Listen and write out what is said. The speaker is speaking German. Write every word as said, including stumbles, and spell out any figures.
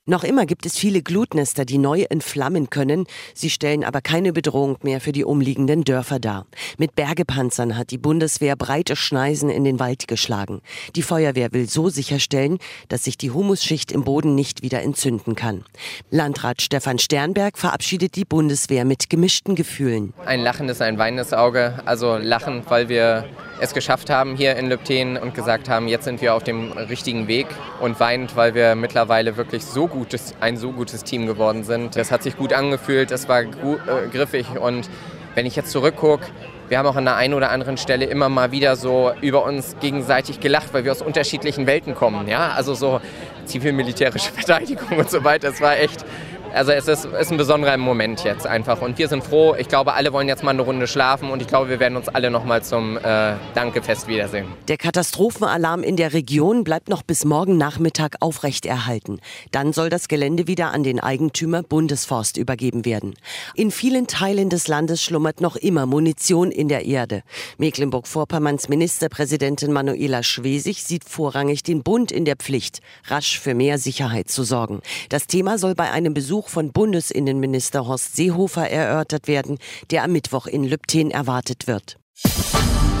Noch immer gibt es viele Glutnester, die neu entflammen können. Sie stellen aber keine Bedrohung mehr für die umliegenden Dörfer dar. Mit Bergepanzern hat die Bundeswehr breite Schneisen in den Wald geschlagen. Die Feuerwehr will so sicherstellen, dass sich die Humusschicht im Boden nicht wieder entzünden kann. Landrat Stefan Sternberg verabschiedet die Bundeswehr mit gemischten Gefühlen. Ein lachendes, ein weinendes Auge. Also lachen, weil wir es geschafft haben hier in Lübtheen und gesagt haben, jetzt sind wir auf dem richtigen Weg. Und weinend, weil wir mittlerweile wirklich so gutes, ein so gutes Team geworden sind. Das hat sich gut angefühlt, es war gut, äh, griffig. Und wenn ich jetzt zurückgucke, wir haben auch an der einen oder anderen Stelle immer mal wieder so über uns gegenseitig gelacht, weil wir aus unterschiedlichen Welten kommen. Ja? Also so zivil-militärische Verteidigung und so weiter. Es war echt... Also es ist, ist ein besonderer Moment jetzt einfach und wir sind froh. Ich glaube, alle wollen jetzt mal eine Runde schlafen und ich glaube, wir werden uns alle noch mal zum äh, Dankefest wiedersehen. Der Katastrophenalarm in der Region bleibt noch bis morgen Nachmittag aufrechterhalten. Dann soll das Gelände wieder an den Eigentümer Bundesforst übergeben werden. In vielen Teilen des Landes schlummert noch immer Munition in der Erde. Mecklenburg-Vorpommerns Ministerpräsidentin Manuela Schwesig sieht vorrangig den Bund in der Pflicht, rasch für mehr Sicherheit zu sorgen. Das Thema soll bei einem Besuch von Bundesinnenminister Horst Seehofer erörtert werden, der am Mittwoch in Lübtheen erwartet wird.